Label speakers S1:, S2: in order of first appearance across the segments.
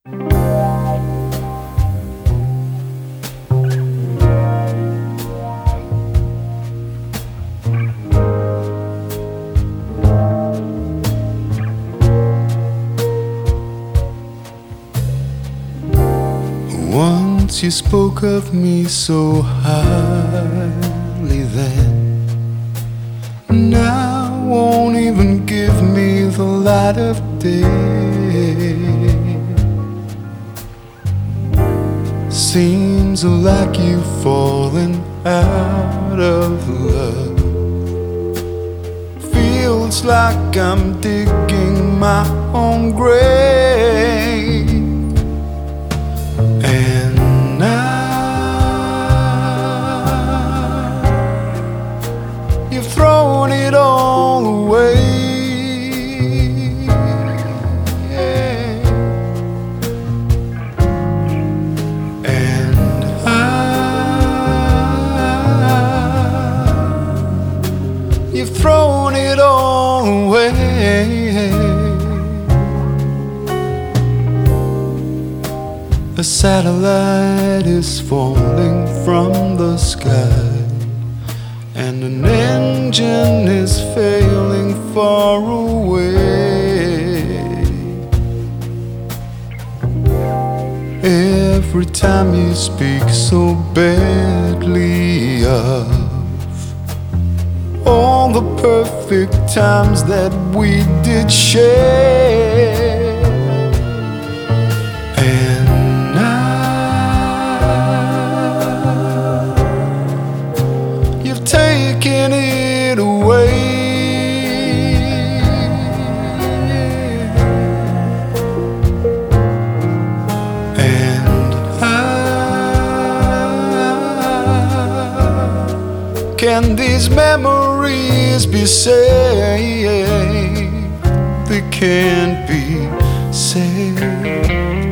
S1: Once you spoke of me so highly then, now won't even give me the light of day. Seems like you've fallen out of love. Feels like I'm digging my own grave. And now you've thrown it all away. And you've thrown it all away. A satellite is falling from the sky, and an engine is failing far away. Every time you speak so badly of all the perfect times that we did share. Taking it away. And can these memories be saved? They can't be saved.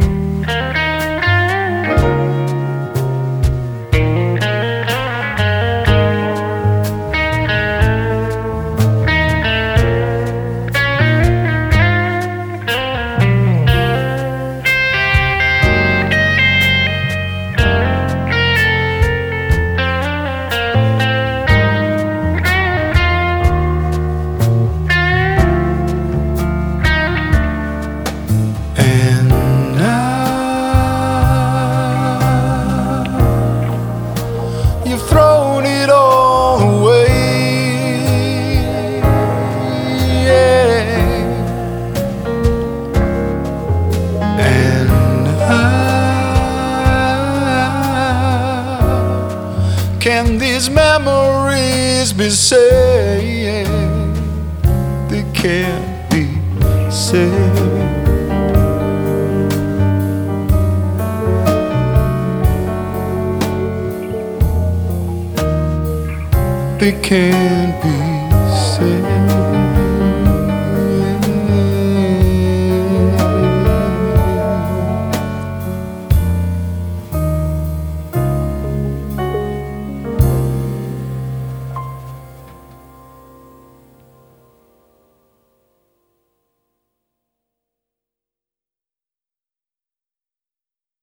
S1: You've thrown it all away, yeah. And can these memories be saved? They can't be saved. They can't be saved.